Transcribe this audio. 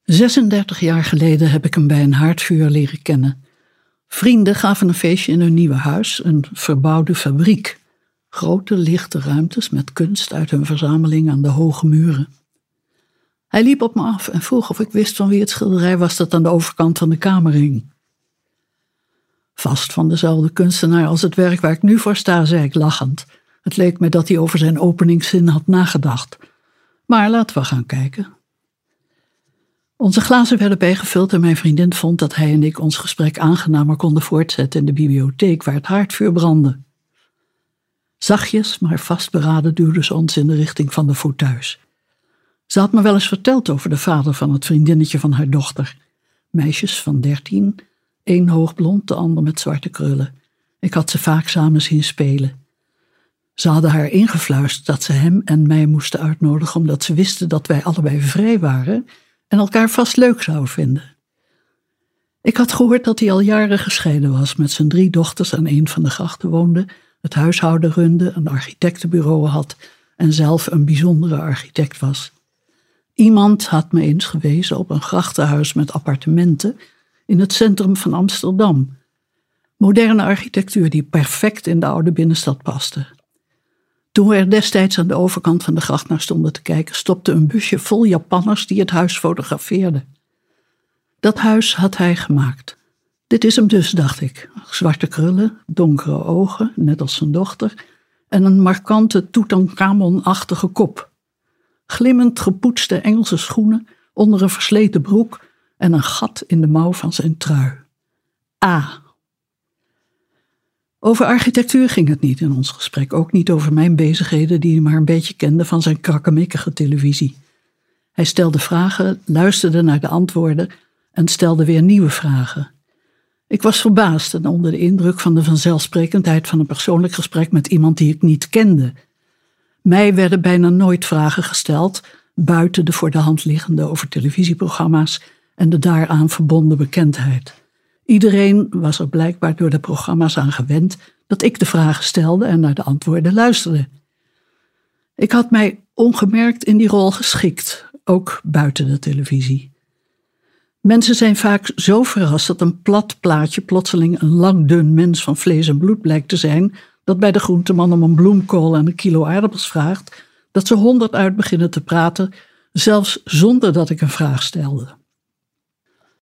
36 jaar geleden heb ik hem bij een haardvuur leren kennen. Vrienden gaven een feestje in hun nieuwe huis, een verbouwde fabriek. Grote, lichte ruimtes met kunst uit hun verzameling aan de hoge muren. Hij liep op me af en vroeg of ik wist van wie het schilderij was dat aan de overkant van de kamer hing. Vast van dezelfde kunstenaar als het werk waar ik nu voor sta, zei ik lachend. Het leek me dat hij over zijn openingszin had nagedacht. Maar laten we gaan kijken. Onze glazen werden bijgevuld en mijn vriendin vond dat hij en ik ons gesprek aangenamer konden voortzetten in de bibliotheek waar het haardvuur brandde. Zachtjes, maar vastberaden duwde ze ons in de richting van de fauteuils. Ze had me wel eens verteld over de vader van het vriendinnetje van haar dochter. Meisjes van 13, één hoogblond, de ander met zwarte krullen. Ik had ze vaak samen zien spelen. Ze hadden haar ingefluisterd dat ze hem en mij moesten uitnodigen omdat ze wisten dat wij allebei vrij waren en elkaar vast leuk zouden vinden. Ik had gehoord dat hij al jaren gescheiden was, met zijn 3 dochters aan een van de grachten woonde, het huishouden runde, een architectenbureau had en zelf een bijzondere architect was. Iemand had me eens gewezen op een grachtenhuis met appartementen in het centrum van Amsterdam. Moderne architectuur die perfect in de oude binnenstad paste. Toen we er destijds aan de overkant van de gracht naar stonden te kijken, stopte een busje vol Japanners die het huis fotografeerden. Dat huis had hij gemaakt. Dit is hem dus, dacht ik. Zwarte krullen, donkere ogen, net als zijn dochter, en een markante Toetankhamon-achtige kop. Glimmend gepoetste Engelse schoenen onder een versleten broek en een gat in de mouw van zijn trui. A. Over architectuur ging het niet in ons gesprek, ook niet over mijn bezigheden die hij maar een beetje kende van zijn krakkemikkige televisie. Hij stelde vragen, luisterde naar de antwoorden en stelde weer nieuwe vragen. Ik was verbaasd en onder de indruk van de vanzelfsprekendheid van een persoonlijk gesprek met iemand die ik niet kende. Mij werden bijna nooit vragen gesteld, buiten de voor de hand liggende over televisieprogramma's en de daaraan verbonden bekendheid. Iedereen was er blijkbaar door de programma's aan gewend dat ik de vragen stelde en naar de antwoorden luisterde. Ik had mij ongemerkt in die rol geschikt, ook buiten de televisie. Mensen zijn vaak zo verrast dat een plat plaatje plotseling een lang dun mens van vlees en bloed blijkt te zijn, dat bij de groenteman om een bloemkool en een kilo aardappels vraagt, dat ze 100 uit beginnen te praten, zelfs zonder dat ik een vraag stelde.